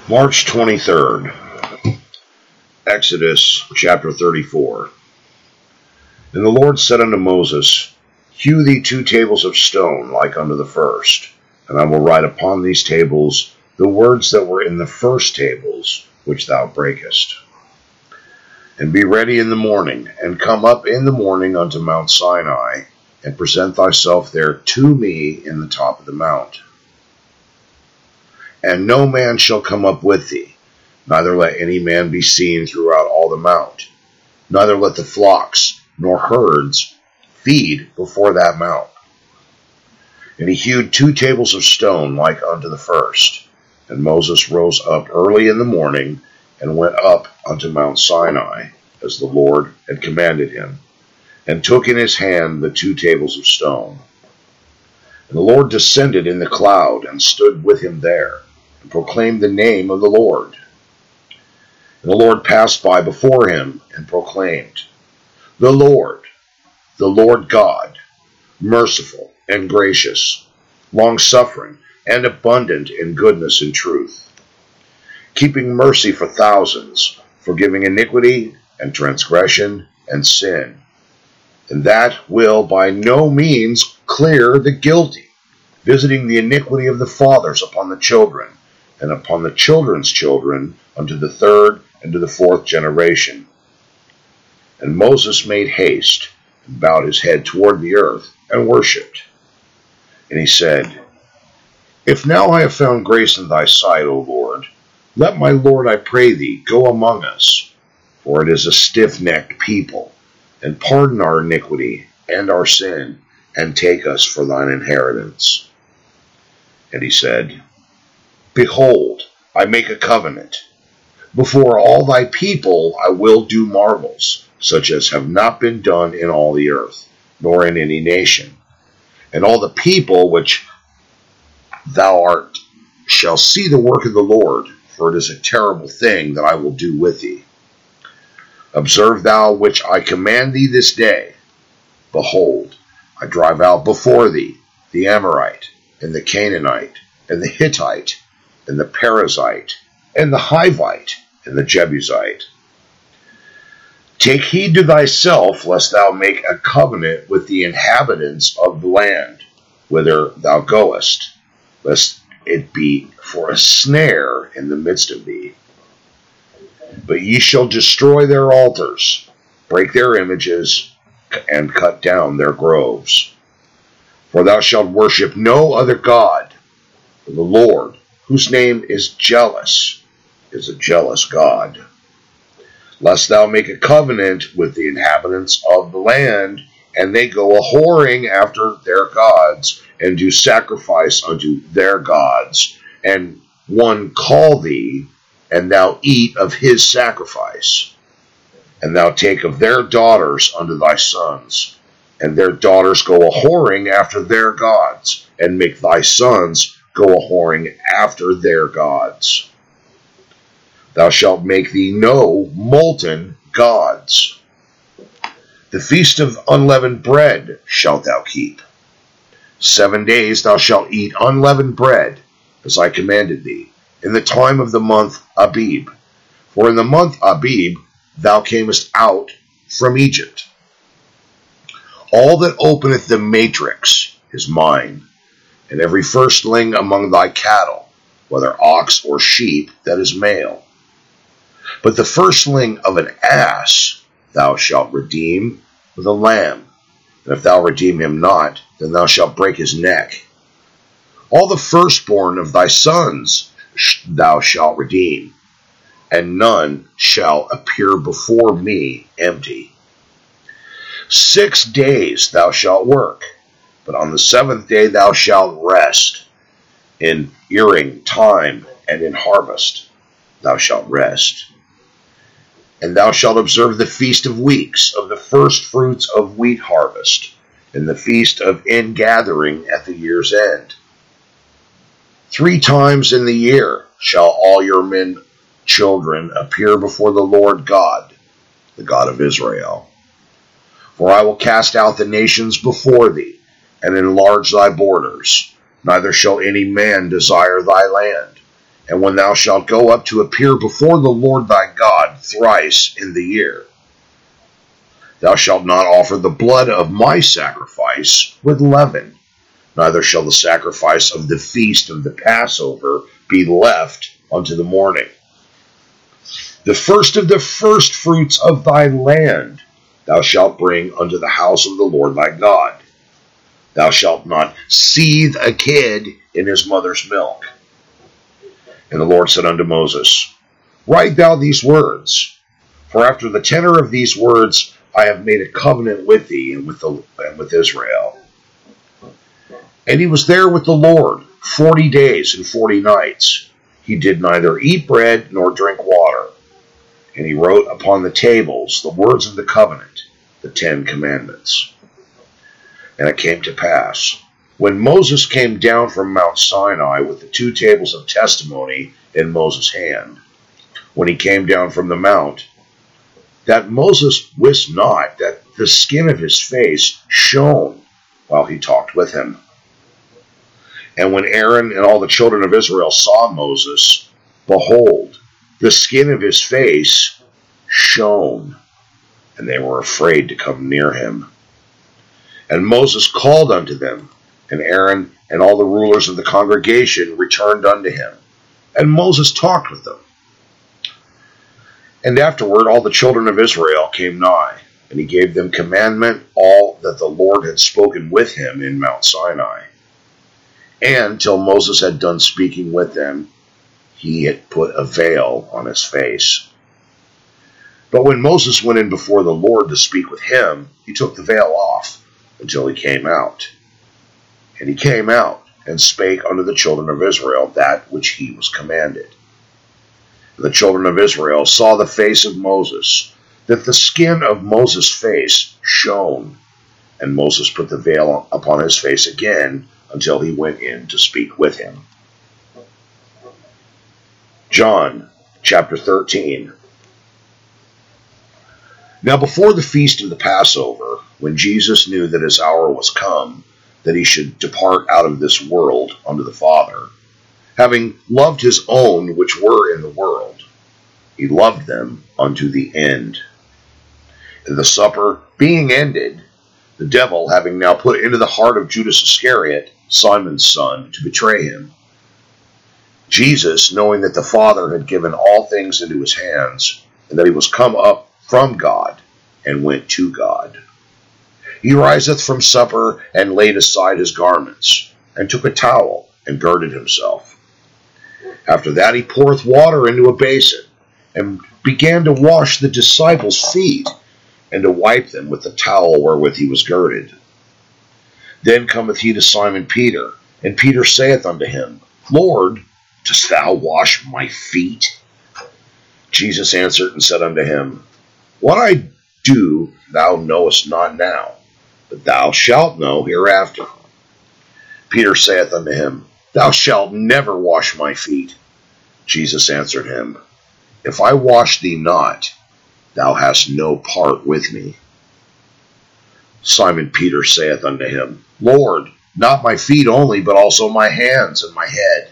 March 23rd, Exodus chapter 34. And the Lord said unto Moses, Hew thee 2 tables of stone like unto the first, and I will write upon these tables the words that were in the first tables which thou breakest. And be ready in the morning, and come up in the morning unto Mount Sinai, and present thyself there to me in the top of the mount. And no man shall come up with thee, neither let any man be seen throughout all the mount, neither let the flocks nor herds feed before that mount. And he hewed 2 tables of stone like unto the first. And Moses rose up early in the morning, and went up unto Mount Sinai, as the Lord had commanded him, and took in his hand the 2 tables of stone. And the Lord descended in the cloud, and stood with him there, and proclaimed the name of the Lord. And the Lord passed by before him, and proclaimed, The Lord God, merciful and gracious, long-suffering, and abundant in goodness and truth, keeping mercy for thousands, forgiving iniquity and transgression and sin, and that will by no means clear the guilty, visiting the iniquity of the fathers upon the children, and upon the children's children unto the 3rd and to the 4th generation. And Moses made haste, and bowed his head toward the earth, and worshipped. And he said, If now I have found grace in thy sight, O Lord, let my Lord, I pray thee, go among us, for it is a stiff-necked people, and pardon our iniquity and our sin, and take us for thine inheritance. And he said, Behold, I make a covenant. Before all thy people I will do marvels, such as have not been done in all the earth, nor in any nation. And all the people which thou art shall see the work of the Lord, for it is a terrible thing that I will do with thee. Observe thou which I command thee this day. Behold, I drive out before thee the Amorite, and the Canaanite, and the Hittite, and the Perizzite, and the Hivite, and the Jebusite. Take heed to thyself, lest thou make a covenant with the inhabitants of the land, whither thou goest, lest it be for a snare in the midst of thee. But ye shall destroy their altars, break their images, and cut down their groves. For thou shalt worship no other God, for the Lord, whose name is jealous, is a jealous God. Lest thou make a covenant with the inhabitants of the land, and they go a-whoring after their gods, and do sacrifice unto their gods, and one call thee, and thou eat of his sacrifice. And thou take of their daughters unto thy sons, and their daughters go a-whoring after their gods, and make thy sons go a-whoring after their gods. Thou shalt make thee no molten gods. The feast of unleavened bread shalt thou keep. 7 days thou shalt eat unleavened bread, as I commanded thee, in the time of the month Abib. For in the month Abib thou camest out from Egypt. All that openeth the matrix is mine, and every firstling among thy cattle, whether ox or sheep, that is male. But the firstling of an ass thou shalt redeem with a lamb, and if thou redeem him not, then thou shalt break his neck. All the firstborn of thy sons thou shalt redeem, and none shall appear before me empty. 6 days thou shalt work, but on the 7th day thou shalt rest. In earing time and in harvest thou shalt rest. And thou shalt observe the feast of weeks, of the first fruits of wheat harvest, and the feast of ingathering at the year's end. 3 times in the year shall all your men children appear before the Lord God, the God of Israel. For I will cast out the nations before thee, and enlarge thy borders. Neither shall any man desire thy land, And when thou shalt go up to appear before the Lord thy God thrice in the year, thou shalt not offer the blood of my sacrifice with leaven, neither shall the sacrifice of the feast of the Passover be left unto the morning. The first of the first fruits of thy land thou shalt bring unto the house of the Lord thy God. Thou shalt not seethe a kid in his mother's milk. And the Lord said unto Moses, Write thou these words, for after the tenor of these words I have made a covenant with thee and with Israel. And he was there with the Lord 40 days and 40 nights. He did neither eat bread nor drink water. And he wrote upon the tables the words of the covenant, the 10 commandments. And it came to pass, when Moses came down from Mount Sinai with the 2 tables of testimony in Moses' hand, when he came down from the mount, that Moses wist not that the skin of his face shone while he talked with him. And when Aaron and all the children of Israel saw Moses, behold, the skin of his face shone, and they were afraid to come near him. And Moses called unto them, and Aaron and all the rulers of the congregation returned unto him. And Moses talked with them. And afterward all the children of Israel came nigh, and he gave them commandment all that the Lord had spoken with him in Mount Sinai. And till Moses had done speaking with them, he had put a veil on his face. But when Moses went in before the Lord to speak with him, he took the veil off until he came out. And he came out and spake unto the children of Israel that which he was commanded. And the children of Israel saw the face of Moses, that the skin of Moses' face shone. And Moses put the veil upon his face again until he went in to speak with him. John chapter 13. Now before the feast of the Passover, when Jesus knew that his hour was come, that he should depart out of this world unto the Father, having loved his own which were in the world, he loved them unto the end. And the supper being ended, the devil having now put into the heart of Judas Iscariot, Simon's son, to betray him, Jesus, knowing that the Father had given all things into his hands, and that he was come up from God, and went to God, he riseth from supper, and laid aside his garments, and took a towel, and girded himself. After that he poureth water into a basin, and began to wash the disciples' feet, and to wipe them with the towel wherewith he was girded. Then cometh he to Simon Peter, and Peter saith unto him, Lord, dost thou wash my feet? Jesus answered and said unto him, What I do thou knowest not now, but thou shalt know hereafter. Peter saith unto him, Thou shalt never wash my feet. Jesus answered him, If I wash thee not, thou hast no part with me. Simon Peter saith unto him, Lord, not my feet only, but also my hands and my head.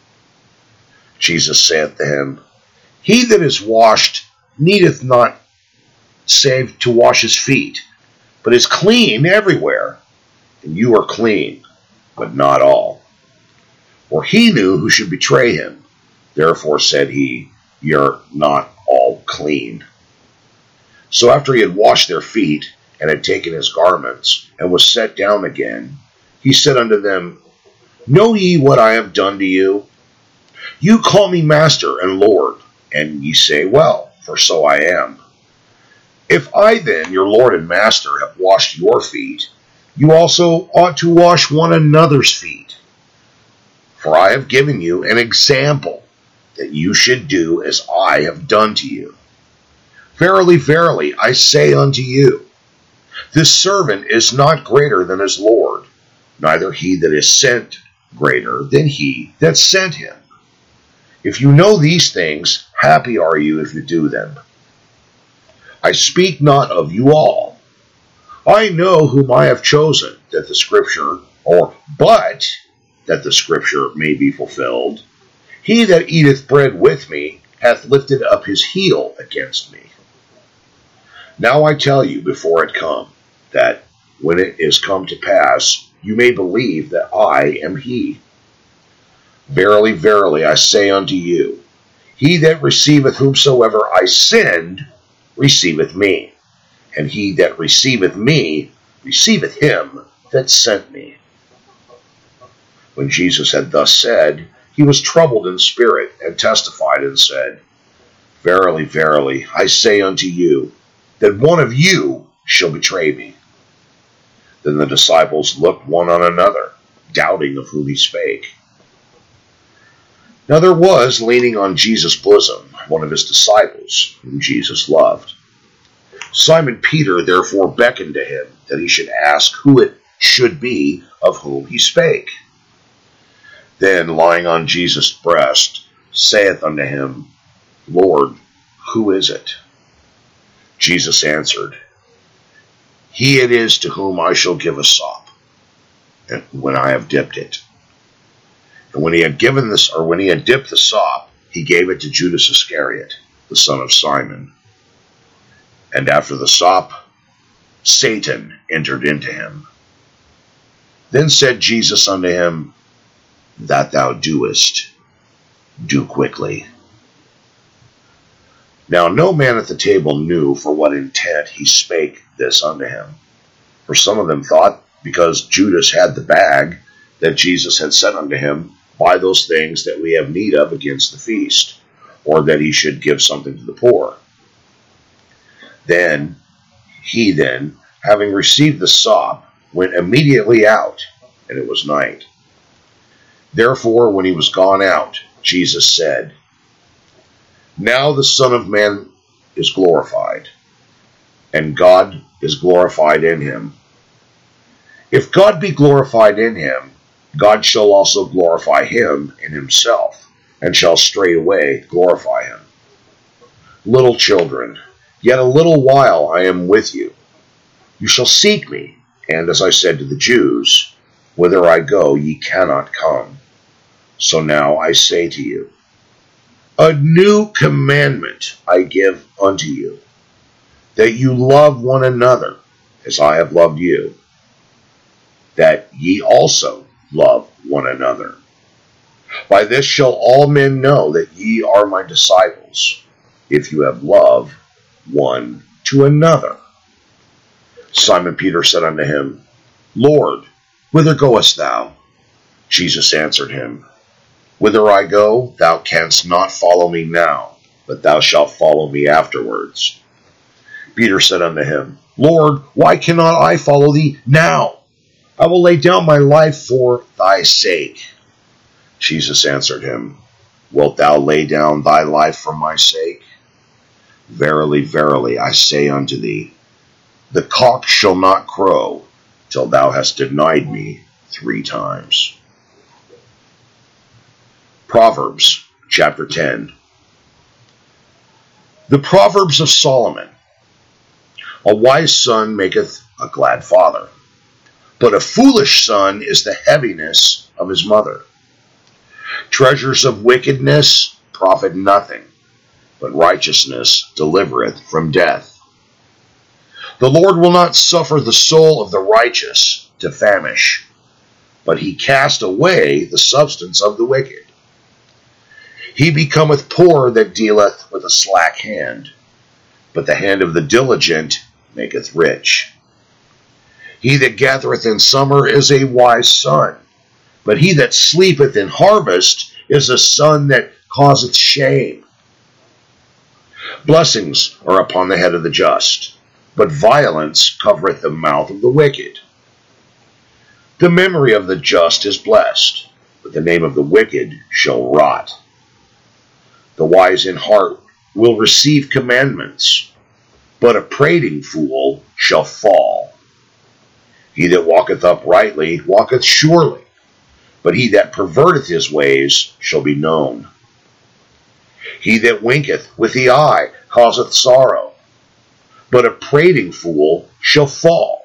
Jesus saith to him, He that is washed needeth not save to wash his feet, but is clean everywhere. And you are clean, but not all. For he knew who should betray him. Therefore said he, Ye are not all clean. So after he had washed their feet, and had taken his garments, and was set down again, he said unto them, Know ye what I have done to you? You call me Master and Lord, and ye say, Well, for so I am. If I then, your Lord and Master, have washed your feet, you also ought to wash one another's feet. For I have given you an example, that you should do as I have done to you. Verily, verily, I say unto you, this servant is not greater than his Lord, neither he that is sent greater than he that sent him. If you know these things, happy are you if you do them. I speak not of you all. I know whom I have chosen, but that the scripture may be fulfilled. He that eateth bread with me hath lifted up his heel against me. Now I tell you before it come, that when it is come to pass, you may believe that I am he. Verily, verily, I say unto you, he that receiveth whomsoever I send receiveth me, and he that receiveth me receiveth him that sent me. When Jesus had thus said, he was troubled in spirit, and testified and said, Verily, verily, I say unto you, that one of you shall betray me. Then the disciples looked one on another, doubting of whom he spake. Now there was, leaning on Jesus' bosom, one of his disciples, whom Jesus loved. Simon Peter therefore beckoned to him, that he should ask who it should be of whom he spake. Then, lying on Jesus' breast, saith unto him, Lord, who is it? Jesus answered, He it is to whom I shall give a sop, and when I have dipped it. And when he had dipped the sop, he gave it to Judas Iscariot, the son of Simon. And after the sop, Satan entered into him. Then said Jesus unto him, That thou doest, do quickly. Now no man at the table knew for what intent he spake this unto him. For some of them thought, because Judas had the bag, that Jesus had said unto him, Buy those things that we have need of against the feast, or that he should give something to the poor. Then he, having received the sop, went immediately out, and it was night. Therefore, when he was gone out, Jesus said, Now the Son of Man is glorified, and God is glorified in him. If God be glorified in him, God shall also glorify him in himself, and shall straightway glorify him. Little children, yet a little while I am with you. You shall seek me, and as I said to the Jews, Whither I go, ye cannot come. So now I say to you, A new commandment I give unto you, that you love one another as I have loved you, that ye also love one another. By this shall all men know that ye are my disciples, if you have love one to another. Simon Peter said unto him, Lord, whither goest thou? Jesus answered him, Whither I go, thou canst not follow me now, but thou shalt follow me afterwards. Peter said unto him, Lord, why cannot I follow thee now? I will lay down my life for thy sake. Jesus answered him, Wilt thou lay down thy life for my sake? Verily, verily, I say unto thee, the cock shall not crow till thou hast denied me 3 times. Proverbs chapter 10. The Proverbs of Solomon. A wise son maketh a glad father, but a foolish son is the heaviness of his mother. Treasures of wickedness profit nothing, but righteousness delivereth from death. The Lord will not suffer the soul of the righteous to famish, but he cast away the substance of the wicked. He becometh poor that dealeth with a slack hand, but the hand of the diligent maketh rich. He that gathereth in summer is a wise son, but he that sleepeth in harvest is a son that causeth shame. Blessings are upon the head of the just, but violence covereth the mouth of the wicked. The memory of the just is blessed, but the name of the wicked shall rot. The wise in heart will receive commandments, but a prating fool shall fall. He that walketh uprightly walketh surely, but he that perverteth his ways shall be known. He that winketh with the eye causeth sorrow, but a prating fool shall fall.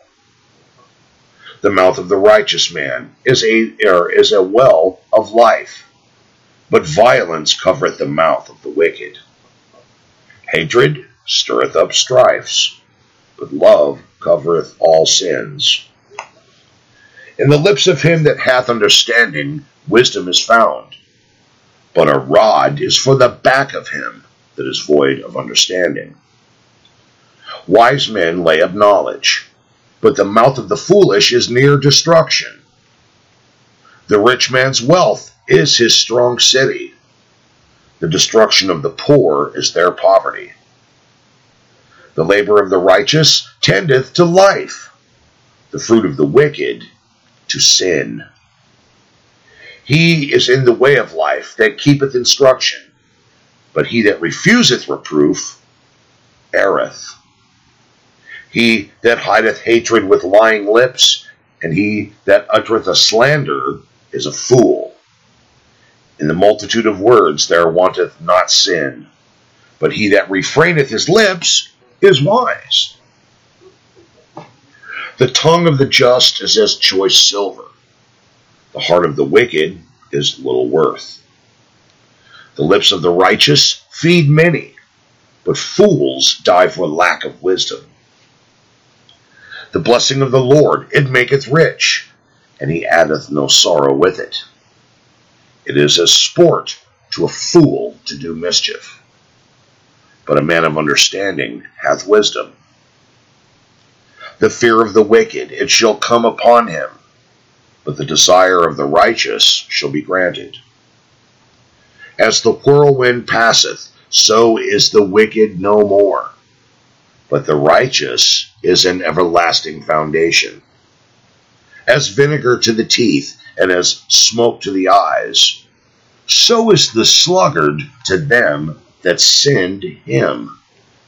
The mouth of the righteous man is a well of life, but violence covereth the mouth of the wicked. Hatred stirreth up strifes, but love covereth all sins. In the lips of him that hath understanding wisdom is found, but a rod is for the back of him that is void of understanding. Wise men lay up knowledge, but the mouth of the foolish is near destruction. The rich man's wealth is his strong city. The destruction of the poor is their poverty. The labor of the righteous tendeth to life, the fruit of the wicked to sin. He is in the way of life that keepeth instruction, but he that refuseth reproof erreth. He that hideth hatred with lying lips, and he that uttereth a slander, is a fool. In the multitude of words there wanteth not sin, but he that refraineth his lips is wise. The tongue of the just is as choice silver. The heart of the wicked is little worth. The lips of the righteous feed many, but fools die for lack of wisdom. The blessing of the Lord, it maketh rich, and he addeth no sorrow with it. It is as sport to a fool to do mischief, but a man of understanding hath wisdom. The fear of the wicked, it shall come upon him, but the desire of the righteous shall be granted. As the whirlwind passeth, so is the wicked no more, but the righteous is an everlasting foundation. As vinegar to the teeth, and as smoke to the eyes, so is the sluggard to them that send him.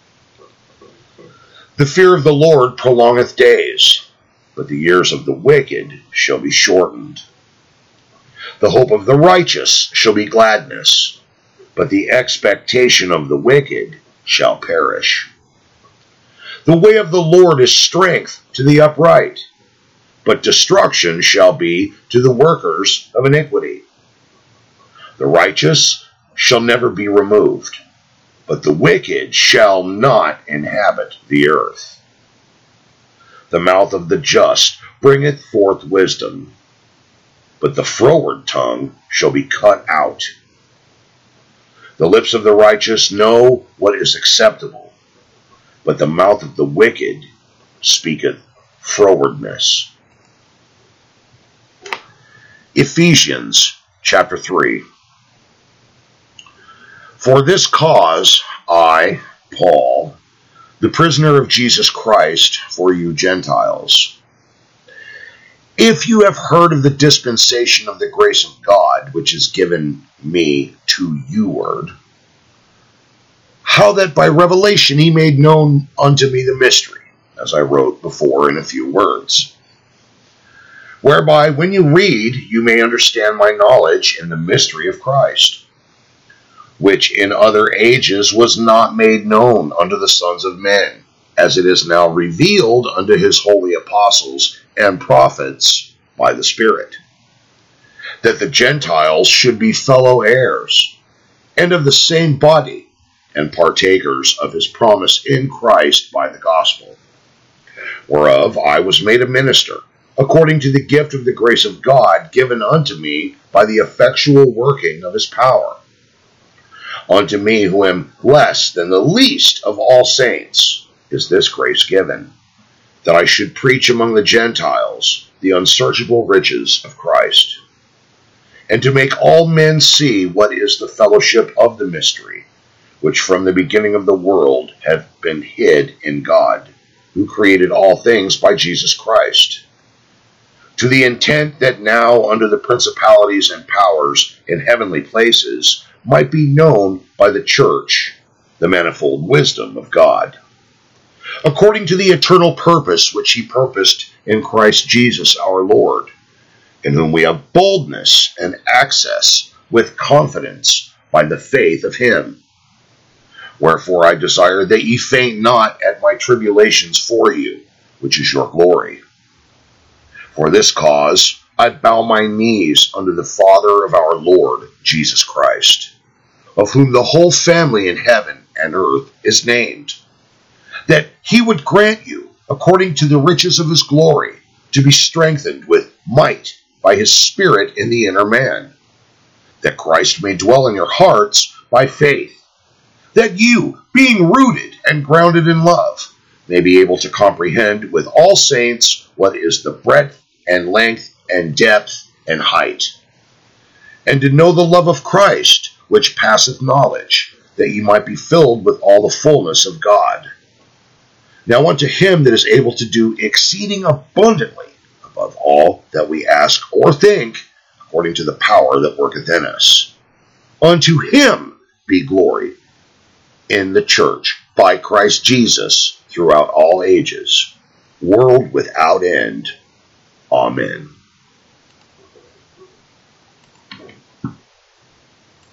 The fear of the Lord prolongeth days, but the years of the wicked shall be shortened. The hope of the righteous shall be gladness, but the expectation of the wicked shall perish. The way of the Lord is strength to the upright, but destruction shall be to the workers of iniquity. The righteous shall never be removed, but the wicked shall not inhabit the earth. The mouth of the just bringeth forth wisdom, but the froward tongue shall be cut out. The lips of the righteous know what is acceptable, but the mouth of the wicked speaketh frowardness. Ephesians chapter 3. For this cause I, Paul, the prisoner of Jesus Christ, for you Gentiles, if you have heard of the dispensation of the grace of God, which is given me to youward, how that by revelation he made known unto me the mystery, as I wrote before in a few words, whereby when you read, you may understand my knowledge in the mystery of Christ, which in other ages was not made known unto the sons of men, as it is now revealed unto his holy apostles and prophets by the Spirit, that the Gentiles should be fellow heirs, and of the same body, and partakers of his promise in Christ by the gospel, whereof I was made a minister, according to the gift of the grace of God given unto me by the effectual working of his power. Unto me, who am less than the least of all saints, is this grace given, that I should preach among the Gentiles the unsearchable riches of Christ, and to make all men see what is the fellowship of the mystery, which from the beginning of the world hath been hid in God, who created all things by Jesus Christ, to the intent that now under the principalities and powers in heavenly places might be known by the church the manifold wisdom of God, according to the eternal purpose which he purposed in Christ Jesus our Lord, in whom we have boldness and access with confidence by the faith of him. Wherefore I desire that ye faint not at my tribulations for you, which is your glory. For this cause I bow my knees unto the Father of our Lord Jesus Christ, of whom the whole family in heaven and earth is named, that he would grant you, according to the riches of his glory, to be strengthened with might by his Spirit in the inner man, that Christ may dwell in your hearts by faith, that you, being rooted and grounded in love, may be able to comprehend with all saints what is the breadth and length and depth and height, and to know the love of Christ, which passeth knowledge, that ye might be filled with all the fullness of God. Now unto him that is able to do exceeding abundantly above all that we ask or think, according to the power that worketh in us. Unto him be glory in the church by Christ Jesus throughout all ages, world without end. Amen.